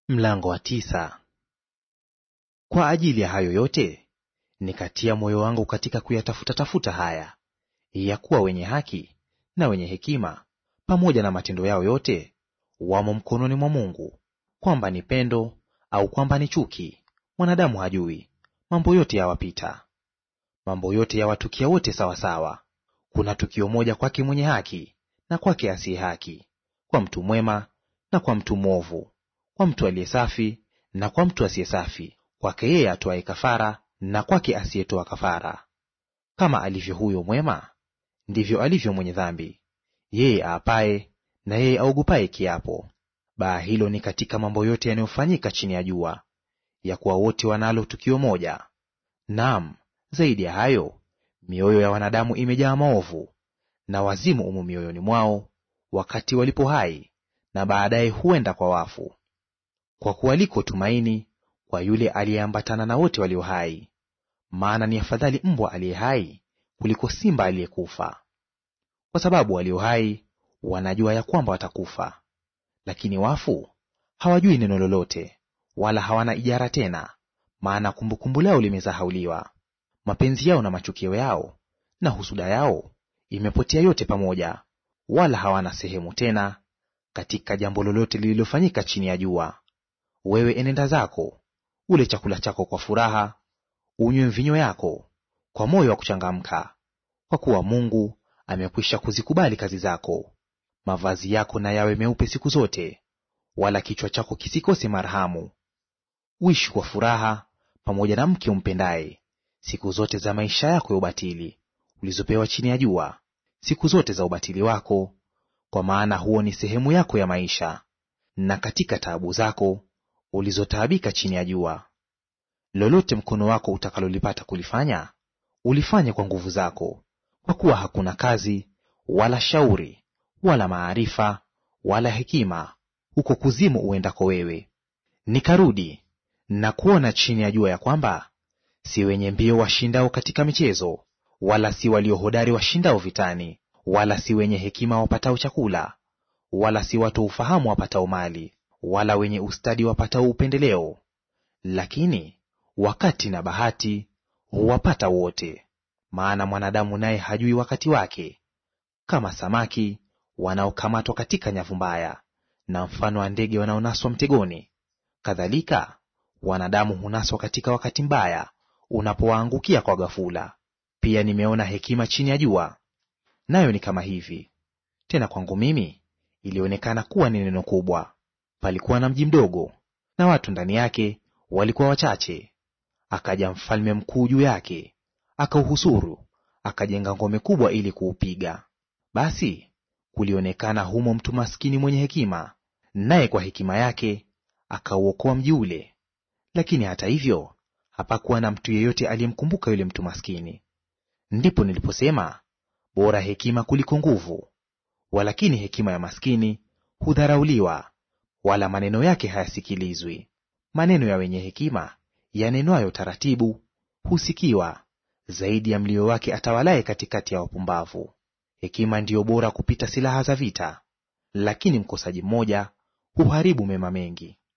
Mlango wa 9. Kwa ajili ya hayo yote nikatia moyo wangu katika kuyatafuta tafuta haya, ya kuwa wenye haki na wenye hekima pamoja na matendo yao yote wamo mkononi mwa Mungu. Kwamba ni pendo au kwamba ni chuki, mwanadamu hajui; mambo yote yawapita. Mambo yote yawatukia wote sawasawa. Kuna tukio moja kwake mwenye haki na kwake asiye haki, kwa mtu mwema na kwa mtu mwovu, kwa mtu aliye safi na kwa mtu asiye safi, kwake yeye atoaye kafara na kwake asiyetoa kafara. Kama alivyo huyo mwema, ndivyo alivyo mwenye dhambi; yeye aapaye na yeye aogopaye kiapo. Baa hilo ni katika mambo yote yanayofanyika chini ya jua, ya kuwa wote wanalo tukio moja. Naam, zaidi ya hayo, mioyo ya wanadamu imejaa maovu, na wazimu umo mioyoni mwao wakati walipo hai, na baadaye huenda kwa wafu. Kwa kuwa liko tumaini kwa yule aliyeambatana na wote walio hai. Maana ni afadhali mbwa aliye hai kuliko simba aliyekufa. Kwa sababu walio hai wanajua ya kwamba watakufa, lakini wafu hawajui neno lolote, wala hawana ijara tena, maana kumbukumbu lao limesahauliwa. Mapenzi yao na machukio yao na husuda yao imepotea yote pamoja, wala hawana sehemu tena katika jambo lolote lililofanyika chini ya jua. Wewe enenda zako, ule chakula chako kwa furaha, unywe mvinyo yako kwa moyo wa kuchangamka, kwa kuwa Mungu amekwisha kuzikubali kazi zako. Mavazi yako na yawe meupe siku zote, wala kichwa chako kisikose marhamu. Uishi kwa furaha pamoja na mke umpendaye siku zote za maisha yako ya ubatili ulizopewa chini ya jua, siku zote za ubatili wako, kwa maana huo ni sehemu yako ya maisha, na katika taabu zako ulizotaabika chini ya jua. Lolote mkono wako utakalolipata kulifanya, ulifanye kwa nguvu zako, kwa kuwa hakuna kazi wala shauri wala maarifa wala hekima huko kuzimu uendako wewe. Nikarudi na kuona chini ya jua ya kwamba si wenye mbio washindao katika michezo, wala si walio hodari washindao vitani, wala si wenye hekima wapatao chakula, wala si watu ufahamu wapatao mali, wala wenye ustadi wapatao upendeleo; lakini wakati na bahati huwapata wote. Maana mwanadamu naye hajui wakati wake. Kama samaki wanaokamatwa katika nyavu mbaya, na mfano wa ndege wanaonaswa mtegoni, kadhalika wanadamu hunaswa katika wakati mbaya unapowaangukia kwa ghafula. Pia nimeona hekima chini ya jua, nayo ni kama hivi. Tena kwangu mimi ilionekana kuwa ni neno kubwa. Palikuwa na mji mdogo, na watu ndani yake walikuwa wachache. Akaja mfalme mkuu juu yake, akauhusuru, akajenga ngome kubwa ili kuupiga. Basi kulionekana humo mtu maskini mwenye hekima, naye kwa hekima yake akauokoa mji ule. Lakini hata hivyo hapakuwa na mtu yeyote aliyemkumbuka yule mtu maskini. Ndipo niliposema, bora hekima kuliko nguvu. Walakini hekima ya maskini hudharauliwa, wala maneno yake hayasikilizwi. Maneno ya wenye hekima yanenwayo taratibu husikiwa, zaidi ya mlio wake atawalaye katikati ya wapumbavu. Hekima ndiyo bora kupita silaha za vita, lakini mkosaji mmoja huharibu mema mengi.